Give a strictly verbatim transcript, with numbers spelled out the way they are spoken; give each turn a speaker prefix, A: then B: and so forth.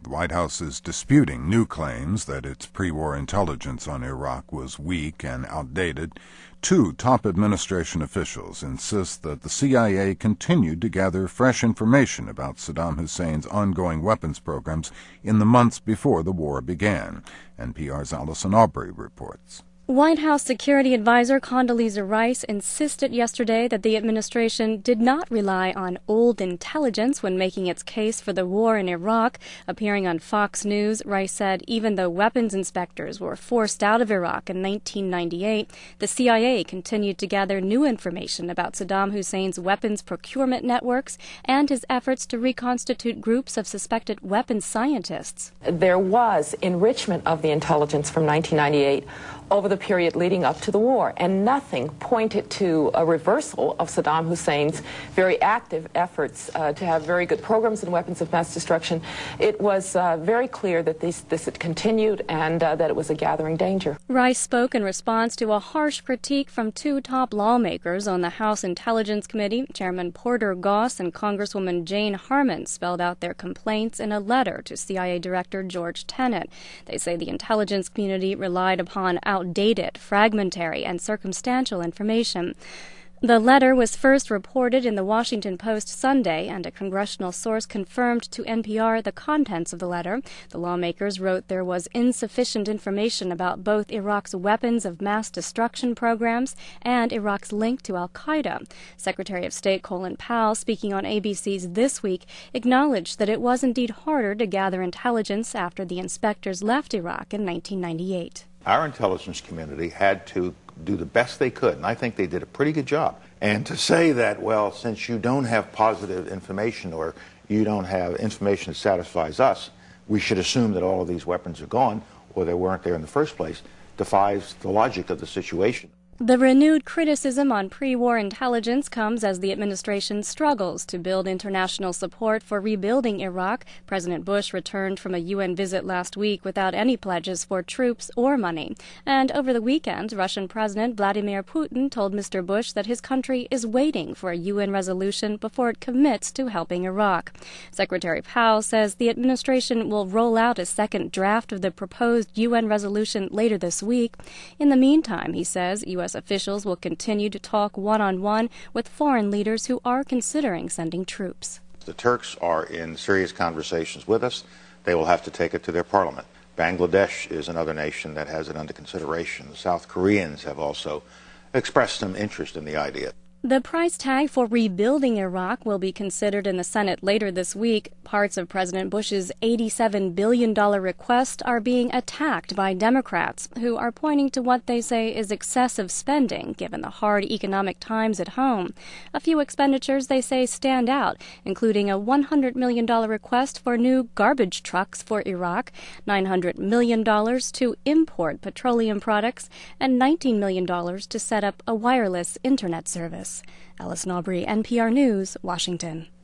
A: The White House is disputing new claims that its pre-war intelligence on Iraq was weak and outdated. Two top administration officials insist that the C I A continued to gather fresh information about Saddam Hussein's ongoing weapons programs in the months before the war began. N P R's Allison Aubrey reports.
B: White House Security Advisor Condoleezza Rice insisted yesterday that the administration did not rely on old intelligence when making its case for the war in Iraq. Appearing on Fox News, Rice said even though weapons inspectors were forced out of Iraq in nineteen ninety-eight, the C I A continued to gather new information about Saddam Hussein's weapons procurement networks and his efforts to reconstitute groups of suspected weapons scientists.
C: There was enrichment of the intelligence from nineteen ninety-eight over the period leading up to the war, and nothing pointed to a reversal of Saddam Hussein's very active efforts uh, to have very good programs and weapons of mass destruction. It was uh, very clear that this, this had continued and uh, that it was a gathering danger.
B: Rice spoke in response to a harsh critique from two top lawmakers on the House Intelligence Committee. Chairman Porter Goss and Congresswoman Jane Harman spelled out their complaints in a letter to C I A Director George Tenet. They say the intelligence community relied upon outdated, fragmentary, and circumstantial information. The letter was first reported in the Washington Post Sunday, and a congressional source confirmed to N P R the contents of the letter. The lawmakers wrote there was insufficient information about both Iraq's weapons of mass destruction programs and Iraq's link to al-Qaeda. Secretary of State Colin Powell, speaking on A B C's This Week, acknowledged that it was indeed harder to gather intelligence after the inspectors left Iraq in nineteen ninety-eight.
D: Our intelligence community had to do the best they could, and I think they did a pretty good job. And to say that, well, since you don't have positive information or you don't have information that satisfies us, we should assume that all of these weapons are gone or they weren't there in the first place, defies the logic of the situation.
B: The renewed criticism on pre-war intelligence comes as the administration struggles to build international support for rebuilding Iraq. President Bush returned from a U N visit last week without any pledges for troops or money. And over the weekend, Russian President Vladimir Putin told Mister Bush that his country is waiting for a U N resolution before it commits to helping Iraq. Secretary Powell says the administration will roll out a second draft of the proposed U N resolution later this week. In the meantime, he says, U S officials will continue to talk one-on-one with foreign leaders who are considering sending troops.
D: The Turks are in serious conversations with us. They will have to take it to their parliament. Bangladesh is another nation that has it under consideration. The South Koreans have also expressed some interest in the idea.
B: The price tag for rebuilding Iraq will be considered in the Senate later this week. Parts of President Bush's eighty-seven billion dollars request are being attacked by Democrats, who are pointing to what they say is excessive spending, given the hard economic times at home. A few expenditures they say stand out, including a one hundred million dollars request for new garbage trucks for Iraq, nine hundred million dollars to import petroleum products, and nineteen million dollars to set up a wireless Internet service. Allison Aubrey, N P R News, Washington.